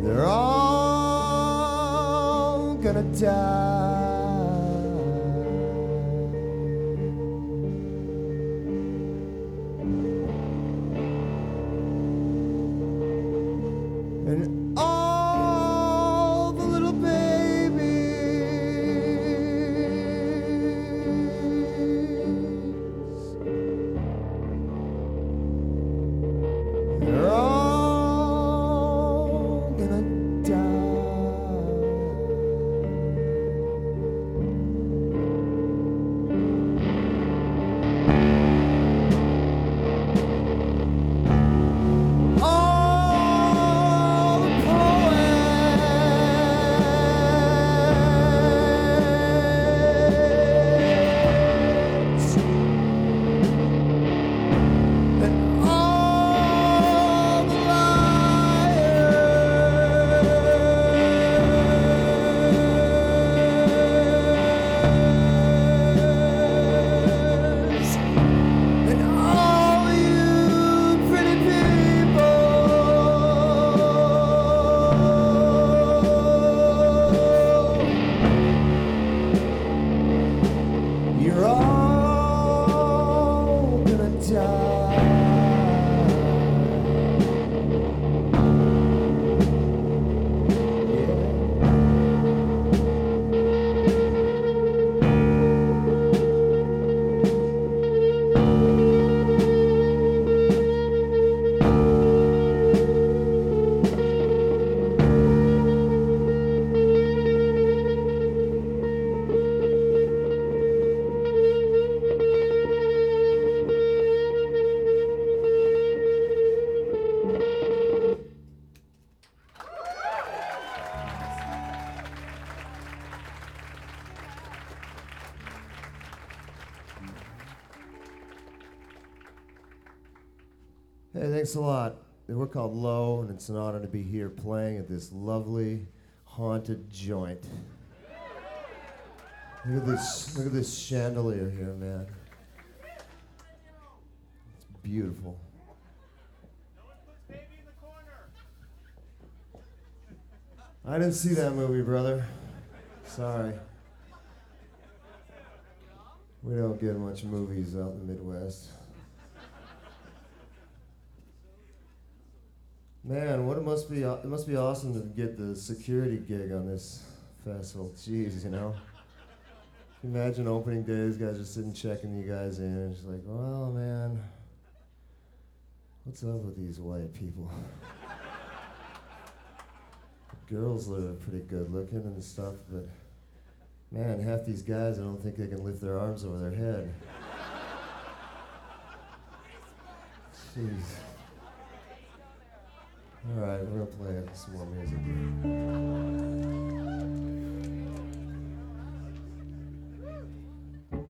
They're all gonna die. And all the little babies, they're all gonna die. All the poets and all the liars and all you pretty people, you're all gonna die. Hey, thanks a lot. We're called Low, and it's an honor to be here playing at this lovely haunted joint. Look at this chandelier here, man. It's beautiful. I didn't see that movie, brother. Sorry. We don't get much movies out in the Midwest. Man, it must be awesome to get the security gig on this festival. Jeez, you know. Can you imagine opening day, these guys are sitting checking you guys in, and it's like, well, man, what's up with these white people? Girls are pretty good looking and stuff, but man, half these guys, I don't think they can lift their arms over their head. Jeez. All right, we're gonna play some more music.